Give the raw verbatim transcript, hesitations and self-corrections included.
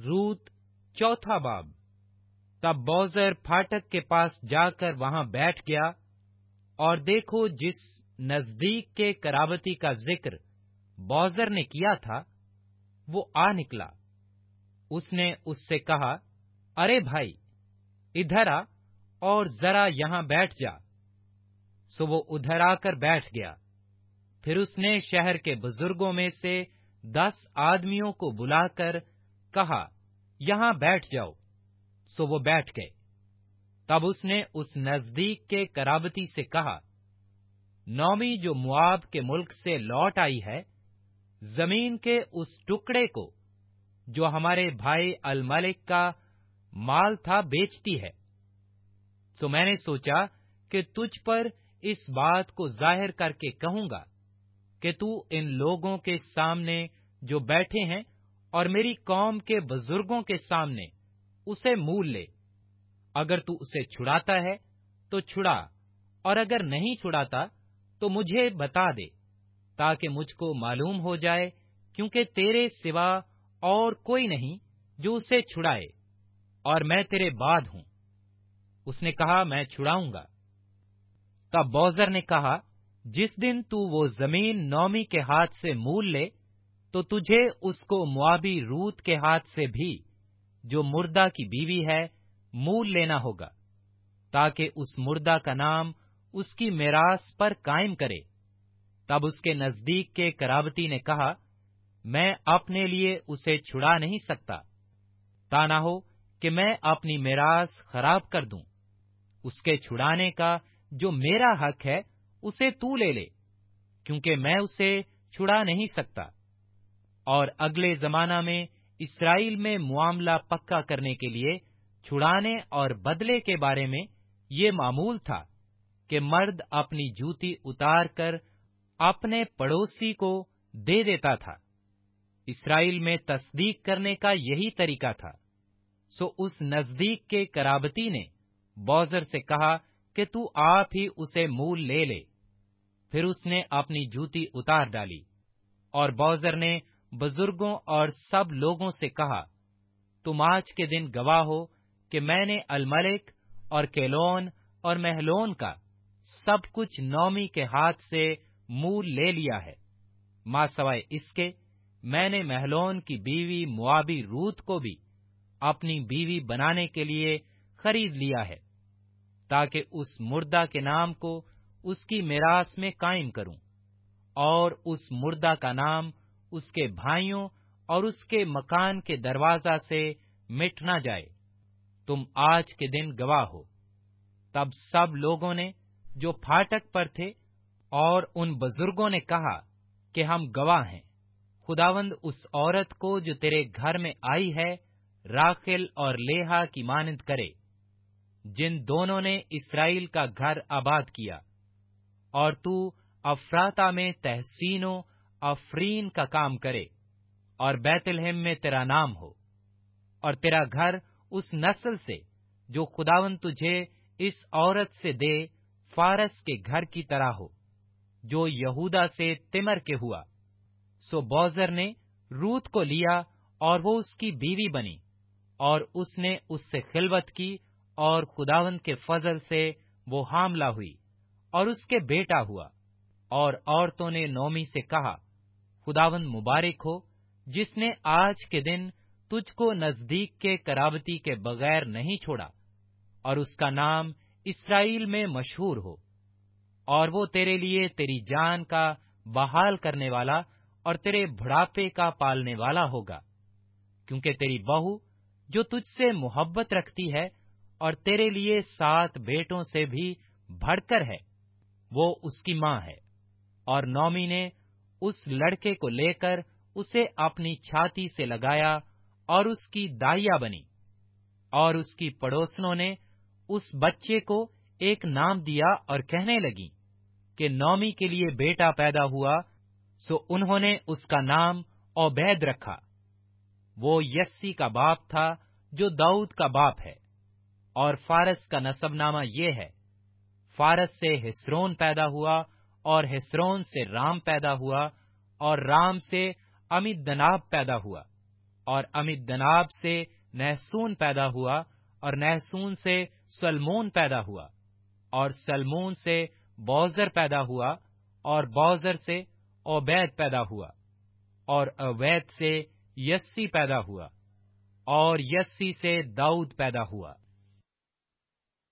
रूत चौथा बाब। तब बोजर फाटक के पास जाकर वहां बैठ गया, और देखो, जिस नजदीक के कराबती का जिक्र बोजर ने किया था, वो आ निकला। उसने उससे कहा, अरे भाई, इधर आ और जरा यहां बैठ जा। सो वो उधर आकर बैठ गया। फिर उसने शहर के बुजुर्गों में से दस आदमियों को बुलाकर कहा, यहां बैठ जाओ। सो वो बैठ गए। तब उसने उस नजदीक के कराबती से कहा, नौमी जो मुआब के मुल्क से लौट आई है, जमीन के उस टुकड़े को जो हमारे भाई अलमलिक का माल था बेचती है। सो मैंने सोचा कि तुझ पर इस बात को जाहिर करके कहूंगा कि तू इन लोगों के सामने जो बैठे हैं और मेरी कौम के बुजुर्गों के सामने उसे मूल ले। अगर तू उसे छुड़ाता है तो छुड़ा, और अगर नहीं छुड़ाता तो मुझे बता दे, ताकि मुझको मालूम हो जाए, क्योंकि तेरे सिवा और कोई नहीं जो उसे छुड़ाए, और मैं तेरे बाद हूं। उसने कहा, मैं छुड़ाऊंगा। तब बोजर ने कहा, जिस दिन तू वो जमीन नौमी के हाथ से मूल ले, तो तुझे उसको मुआबी रूत के हाथ से भी, जो मुर्दा की बीवी है, मूल लेना होगा, ताकि उस मुर्दा का नाम उसकी मिरास पर कायम करे। तब उसके नजदीक के कराबती ने कहा, मैं अपने लिए उसे छुड़ा नहीं सकता, ता ना हो कि मैं अपनी मिरास खराब कर दूं। उसके छुड़ाने का जो मेरा हक है, उसे तू ले ले, क्योंकि मैं उसे छुड़ा नहीं सकता। और अगले जमाना में इस्राएल में मुआमला पक्का करने के लिए छुड़ाने और बदले के बारे में ये मामूल था कि मर्द अपनी जूती उतार कर अपने पड़ोसी को दे देता था। इस्राएल में तस्दीक करने का यही तरीका था। सो उस नजदीक के कराबती ने बोजर से कहा कि तू आप ही उसे मूल ले ले। फिर उसने अपनी जूती उतार डाली, और बोजर ने बुजुर्गों और सब लोगों से कहा, तुम आज के दिन गवाह हो कि मैंने अलमलिक और केलोन और महलोन का सब कुछ नौमी के हाथ से मूल ले लिया है। मां सवाए इसके, मैंने महलोन की बीवी मुआबी रूत को भी अपनी बीवी बनाने के लिए खरीद लिया है, ताकि उस मुर्दा के नाम को उसकी मिरास में कायम करूं, और उस मुर्दा का नाम उसके भाइयों और उसके मकान के दरवाजा से मिट न जाए। तुम आज के दिन गवाह हो। तब सब लोगों ने जो फाटक पर थे और उन बुजुर्गों ने कहा कि हम गवाह हैं। खुदावंद उस औरत को जो तेरे घर में आई है, राखेल और लेहा की मानंद करे, जिन दोनों ने इस्राएल का घर आबाद किया। और तू अफराता में तहसीनो अफरीन का काम करे, और बैतलहम में तेरा नाम हो, और तेरा घर उस नस्ल से जो खुदावंद तुझे इस औरत से दे, फारस के घर की तरह हो, जो यहूदा से तिमर के हुआ। सो बोजर ने रूत को लिया, और वो उसकी बीवी बनी, और उसने उससे खिलवत की, और खुदावंद के फजल से वो हामला हुई, और उसके बेटा हुआ। और औरतों ने नोमी से कहा, खुदावंद मुबारक हो, जिसने आज के दिन तुझको नजदीक के कराबती के बगैर नहीं छोड़ा, और उसका नाम इस्राएल में मशहूर हो। और वो तेरे लिए तेरी जान का बहाल करने वाला और तेरे बुढ़ापे का पालने वाला होगा, क्योंकि तेरी बहू जो तुझसे मोहब्बत रखती है और तेरे लिए सात बेटों से भी बढ़कर है, वो उसकी माँ है। और नौमी ने उस लड़के को लेकर उसे अपनी छाती से लगाया और उसकी दाइया बनी। और उसकी पड़ोसनों ने उस बच्चे को एक नाम दिया और कहने लगी कि नौमी के लिए बेटा पैदा हुआ, सो उन्होंने उसका नाम ओबैद रखा। वो यस्सी का बाप था जो दाऊद का बाप है। और फारस का नसबनामा ये है, फारस से हिस्रोन पैदा हुआ, और हिस्रोन से राम पैदा हुआ, और राम से अमीदनाब पैदा हुआ, اور امدناب سے نحسون پیدا ہوا، اور نحسون سے سلمون پیدا ہوا، اور سلمون سے بوزر پیدا ہوا، اور بوزر سے عبید پیدا ہوا، اور عبید سے یسی پیدا ہوا، اور یسی سے داؤد پیدا ہوا۔